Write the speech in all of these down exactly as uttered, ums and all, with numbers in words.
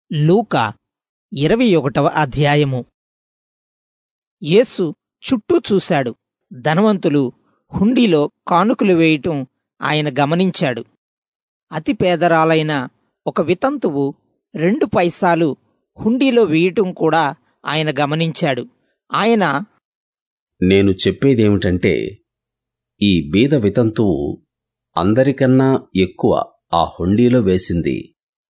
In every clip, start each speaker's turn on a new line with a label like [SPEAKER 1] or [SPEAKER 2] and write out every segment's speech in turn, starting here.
[SPEAKER 1] లూకా ఇరవై ఒకటవ అధ్యాయము. యేసు చుట్టూ చూశాడు. ధనవంతులు హుండీలో కానుకలు వేయటం ఆయన గమనించాడు. అతి పేదరాలైన ఒక వితంతువు రెండు పైసాలు హుండీలో వేయటం కూడా ఆయన గమనించాడు. ఆయన,
[SPEAKER 2] నేను చెప్పేదేమిటంటే, ఈ బీద వితంతువు అందరికన్నా ఎక్కువ ఆ హుండీలో వేసింది.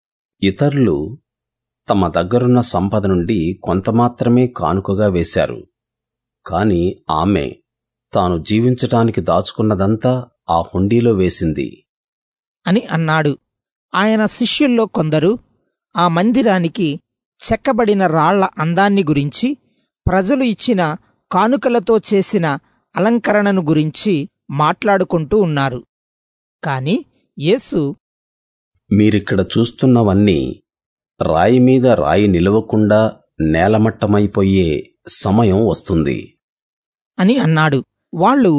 [SPEAKER 2] ఇతరులు తమ దగ్గరున్న సంపద నుండి కొంత మాత్రమే కానుకగా వేశారు. కాని ఆమె తాను జీవించటానికి దాచుకున్నదంతా ఆ హుండీలో వేసింది
[SPEAKER 1] అని అన్నాడు. ఆయన శిష్యుల్లో కొందరు ఆ మందిరానికి చెక్కబడిన రాళ్ల అందాన్ని గురించి, ప్రజలు ఇచ్చిన కానుకలతో చేసిన అలంకరణను గురించి మాట్లాడుకుంటూ ఉన్నారు. కాని యేసు,
[SPEAKER 2] మీరిక్కడ చూస్తున్నవన్నీ రాయి మీద రాయి నిలవకుండా నేలమట్టమైపోయే సమయం వస్తుంది
[SPEAKER 1] అని అన్నాడు. వాళ్ళు,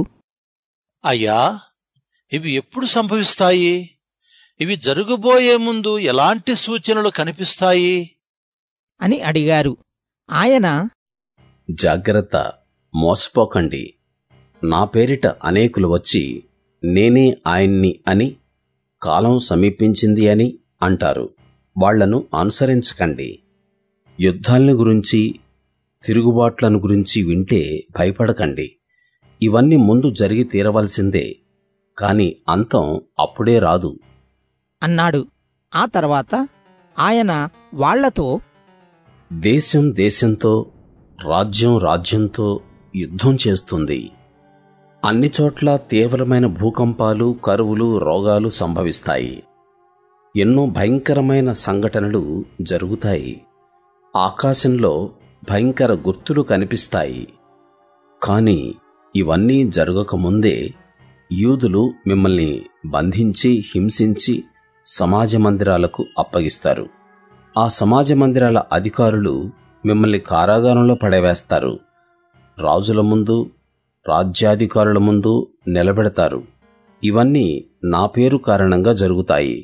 [SPEAKER 3] అయ్యా, ఇవి ఎప్పుడు సంభవిస్తాయి? ఇవి జరగబోయే ముందు ఎలాంటి సూచనలు కనిపిస్తాయి
[SPEAKER 1] అని అడిగారు. ఆయన,
[SPEAKER 2] జాగ్రత్త, మోసపోకండి. నా పేరిట అనేకులు వచ్చి నేనే ఆయన్ని అని, కాలం సమీపించింది అని అంటారు. వాళ్లను అనుసరించకండి. యుద్ధాలను గురించి, తిరుగుబాట్లను గురించి వింటే భయపడకండి. ఇవన్నీ ముందు జరిగి తీరవలసిందే, కాని అంతం అప్పుడే రాదు
[SPEAKER 1] అన్నాడు. ఆ తర్వాత ఆయన వాళ్లతో,
[SPEAKER 2] దేశం దేశంతో, రాజ్యం రాజ్యంతో యుద్ధం చేస్తుంది. అన్ని చోట్ల తీవ్రమైన భూకంపాలు, కరువులు, రోగాలు సంభవిస్తాయి. ఎన్నో భయంకరమైన సంఘటనలు జరుగుతాయి. ఆకాశంలో భయంకర గుర్తులు కనిపిస్తాయి. కాని ఇవన్నీ జరగకముందే యూదులు మిమ్మల్ని బంధించి, హింసించి సమాజ మందిరాలకు అప్పగిస్తారు. ఆ సమాజ మందిరాల అధికారులు మిమ్మల్ని కారాగారంలో పడవేస్తారు. రాజుల ముందు, రాజ్యాధికారుల ముందు నిలబెడతారు. ఇవన్నీ నా పేరు కారణంగా జరుగుతాయి.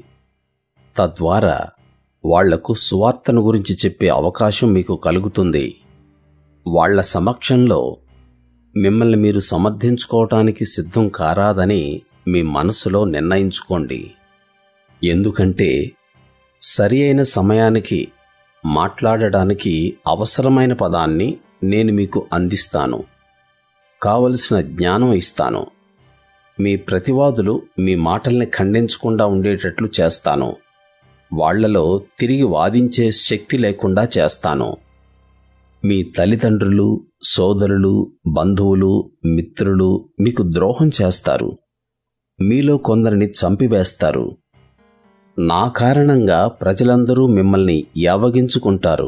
[SPEAKER 2] తద్వారా వాళ్లకు సువార్తను గురించి చెప్పే అవకాశం మీకు కలుగుతుంది. వాళ్ల సమక్షంలో మిమ్మల్ని మీరు సమర్థించుకోవటానికి సిద్ధం కారాదని మీ మనసులో నిర్ణయించుకోండి. ఎందుకంటే సరి అయిన సమయానికి మాట్లాడడానికి అవసరమైన పదాన్ని నేను మీకు అందిస్తాను. కావలసిన జ్ఞానం ఇస్తాను. మీ ప్రతివాదులు మీ మాటల్ని ఖండించకుండా ఉండేటట్లు చేస్తాను. వాళ్లలో తిరిగి వాదించే శక్తి లేకుండా చేస్తాను. మీ తల్లిదండ్రులు, సోదరులు, బంధువులు, మిత్రులు మీకు ద్రోహం చేస్తారు. మీలో కొందరిని చంపివేస్తారు. నా కారణంగా ప్రజలందరూ మిమ్మల్ని యావగించుకుంటారు.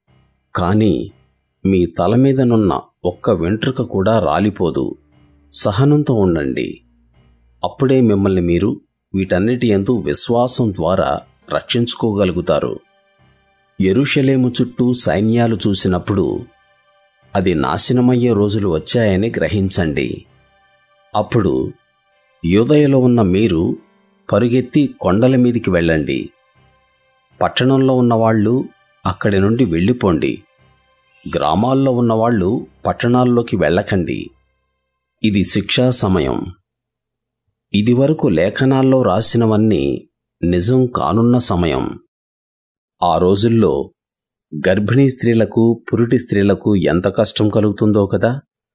[SPEAKER 2] కాని మీ తల మీదనున్న ఒక్క వెంట్రుక కూడా రాలిపోదు. సహనంతో ఉండండి. అప్పుడే మిమ్మల్ని మీరు వీటన్నిటి యందు విశ్వాసం ద్వారా రక్షించుకోగలుగుతారు. యెరూషలేము చుట్టూ సైన్యాలు చూసినప్పుడు అది నాశనమయ్యే రోజులు వచ్చాయని గ్రహించండి. అప్పుడు యూదయలో ఉన్న మీరు పరుగెత్తి కొండల మీదికి వెళ్ళండి. పట్టణంలో ఉన్నవాళ్లు అక్కడి నుండి వెళ్ళిపోండి. గ్రామాల్లో ఉన్నవాళ్లు పట్టణాల్లోకి వెళ్ళకండి. ఇది శిక్షా సమయం. ఇదివరకు లేఖనాల్లో రాసినవన్నీ నిజం కానున్న సమయం. ఆ రోజుల్లో గర్భిణీ స్త్రీలకు, పురిటి స్త్రీలకు ఎంత కష్టం కలుగుతుందో కదా.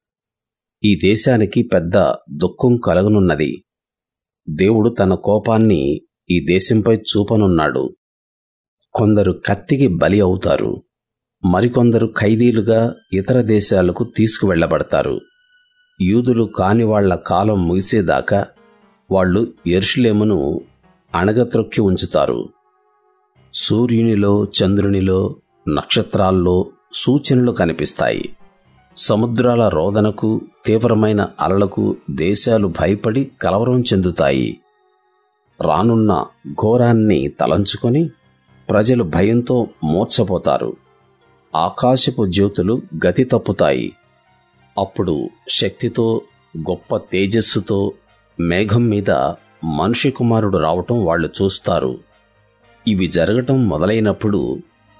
[SPEAKER 2] ఈ దేశానికి పెద్ద దుఃఖం కలగనున్నది. దేవుడు తన కోపాన్ని ఈ దేశంపై చూపనున్నాడు. కొందరు కత్తికి బలి అవుతారు. మరికొందరు ఖైదీలుగా ఇతర దేశాలకు తీసుకువెళ్లబడతారు. యూదులు కాని వాళ్ల కాలం ముగిసేదాకా వాళ్ళు యెరూషలేమును అణగత్రొక్కి ఉంచుతారు. సూర్యునిలో, చంద్రునిలో, నక్షత్రాల్లో సూచనలు కనిపిస్తాయి. సముద్రాల రోదనకు, తీవ్రమైన అలలకు దేశాలు భయపడి కలవరం చెందుతాయి. రానున్న ఘోరాన్ని తలంచుకొని ప్రజలు భయంతో మూర్ఛపోతారు. ఆకాశపు జ్యోతులు గతి తప్పుతాయి. అప్పుడు శక్తితో, గొప్ప తేజస్సుతో మేఘం మీద మనుష్య కుమారుడు రావటం వాళ్ళు చూస్తారు. ఇవి జరగటం మొదలైనప్పుడు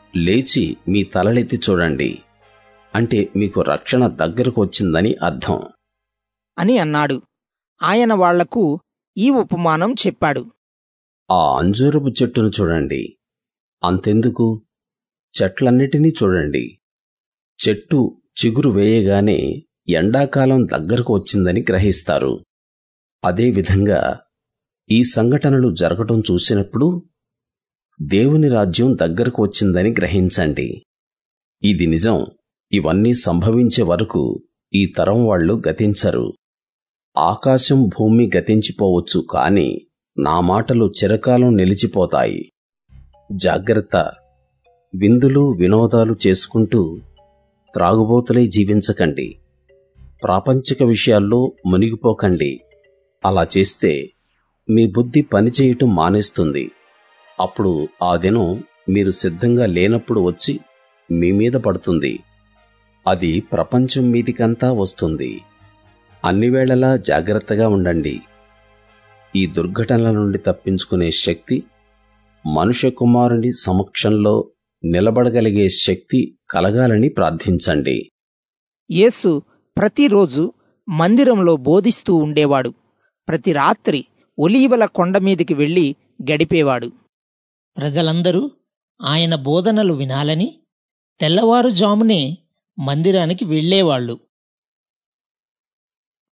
[SPEAKER 2] లేచి మీ తలలెత్తి చూడండి, అంటే మీకు రక్షణ దగ్గరకు వచ్చిందని అర్థం
[SPEAKER 1] అని అన్నాడు. ఆయన వాళ్లకు ఈ ఉపమానం చెప్పాడు.
[SPEAKER 2] ఆ అంజూరపు చెట్టును చూడండి, అంతెందుకు చెట్లన్నిటినీ చూడండి. చెట్టు చిగురు వేయగానే ఎండాకాలం దగ్గరకు వచ్చిందని గ్రహిస్తారు. అదేవిధంగా ఈ సంఘటనలు జరగటం చూసినప్పుడు దేవుని రాజ్యం దగ్గరకు వచ్చిందని గ్రహించండి. ఇది నిజం. ఇవన్నీ సంభవించే వరకు ఈ తరం వాళ్ళు గతించరు. ఆకాశం భూమి గతించిపోవచ్చు, కాని నా మాటలు చిరకాలం నిలిచిపోతాయి. జాగ్రత్త. విందులు వినోదాలు చేసుకుంటూ త్రాగుబోతులై జీవించకండి. ప్రాపంచిక విషయాల్లో మునిగిపోకండి. అలా చేస్తే మీ బుద్ధి పనిచేయటం మానేస్తుంది. అప్పుడు ఆ దినం మీరు సిద్ధంగా లేనప్పుడు వచ్చి మీ మీద పడుతుంది. అది ప్రపంచం మీదికంతా వస్తుంది. అన్ని వేళలా జాగ్రత్తగా ఉండండి. ఈ దుర్ఘటనల నుండి తప్పించుకునే శక్తి, మనుష్య కుమారుని సమక్షంలో నిలబడగలిగే శక్తి కలగాలని ప్రార్థించండి.
[SPEAKER 1] యేసు ప్రతిరోజు మందిరంలో బోధిస్తూ ఉండేవాడు. ప్రతి రాత్రి ఒలీవల కొండ మీదికి వెళ్లి గడిపేవాడు.
[SPEAKER 4] ప్రజలందరూ ఆయన బోధనలు వినాలని తెల్లవారుజామునే మందిరానికి వెళ్లేవాళ్లు.